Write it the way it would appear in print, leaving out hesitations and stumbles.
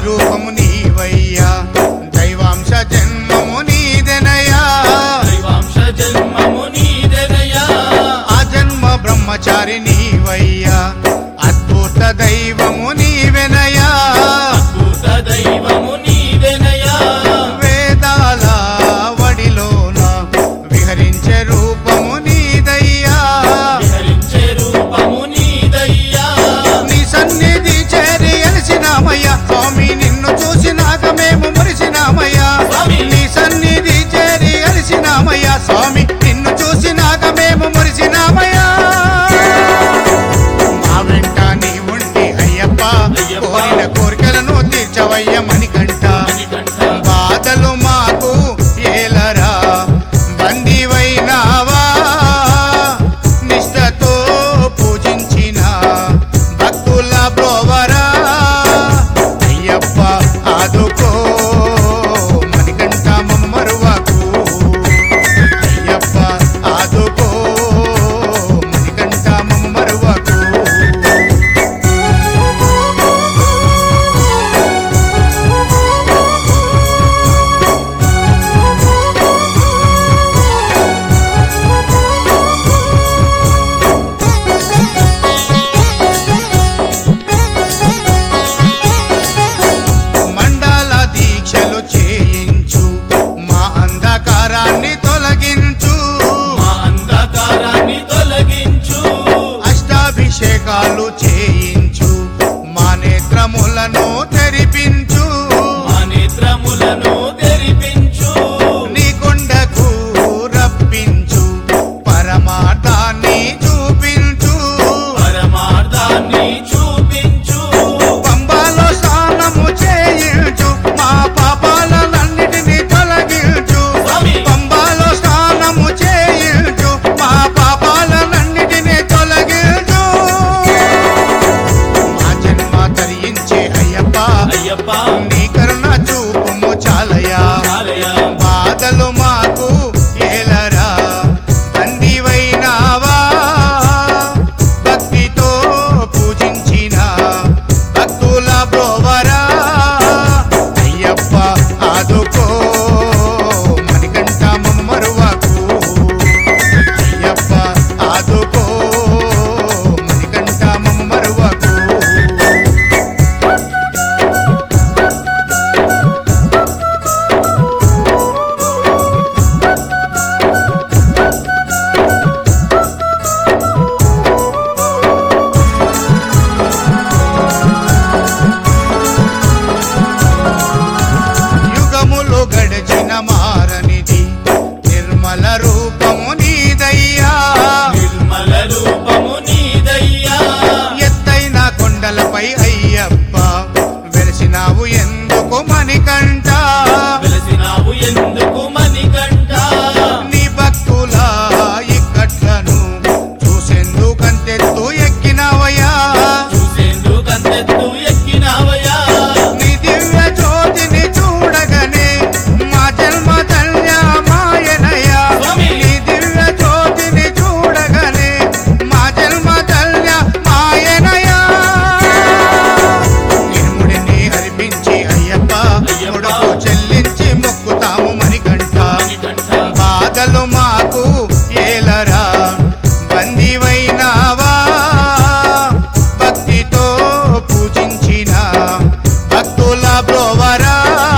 రూపము నీవయ్యా దైవాంశ జన్మము నీదెనయా ఆ జన్మ బ్రహ్మచారి నీవయ్యా అద్భుత దైవము నీవెనయా వేదాల వడిలోన విహరించే రూపము నీదయ్యా నీ సన్నిధి చేరి అలసినామయ్యా స్వామి నిన్ను చూసినాక మేము మురిసినామయ్యా నీ సన్నిధి చేరి అలసినామయ్యా స్వామి నిన్ను చూసినాక మేము మురిసినామయ్యా మా వెంట నీ ఉండి అయ్యప్ప కోరిన కోరికలను తీర్చవయ్య మణికంఠ బాధలు మాకు ఏలరా బందీవైనావా నిష్ఠతో పూజించిన భక్తుల బ్రోవరా అయ్యప్ప ఆదుకో మణికంఠ మమ్మ మరువకు అయ్యప్ప ఆదుకో మణికంఠ మమ్మ మరువకు మండల దీక్షలు చేయించు మా అంధకారాన్ని తొలగించు అష్టాభిషేకాలు చేయించు మా నేత్రములను తెరిపించు నీ కొండకు రప్పించు పరమార్థాన్ని చూపించు పంబాలో స్నానము చేయించు మా పాపాలన్నిటినీ తొలగించు పంబాలో స్నానము చేయించు మా పాపాలన్నిటినీ తొలగించు మా జన్మ తరించే అయ్యప్ప నీ కరుణ చూపుము చాలయా బాధలు మాకు ఏలరా బందీవైనావా భక్తితో పూజించిన భక్తుల బ్రోవరా అయ్యప్ప ఆదుకో మణికంఠ మమ్మ మరువకు అయ్యప్ప ఆదుకో మణికంఠ మమ్మ మరువకు యుగములు గడిచిన మారనిది నిర్మల రూపము నీదయ్యా ఎత్తైన కొండలపై అయ్యప్ప వెలిసినావు ఎందుకు మణికంఠ నీ భక్తుల ఇక్కట్లను చూసేందుకంతెత్తు ఎక్కినవయ్యా నీ దివ్య జ్యోతిని చూడగనే మా జన్మ ధన్యమాయనయ్యా నీ దివ్య జ్యోతిని చూడగనే మా జన్మ ధన్యమాయనయ్యా ఇనుముడిని అర్పించి అయ్యప్ప ముడుపు చెల్లించి మొక్కుతాము మణికంఠ బాధలు మాకు ఏలరా బందీవైనావా భక్తితో పూజించిన భక్తుల బ్రోవరా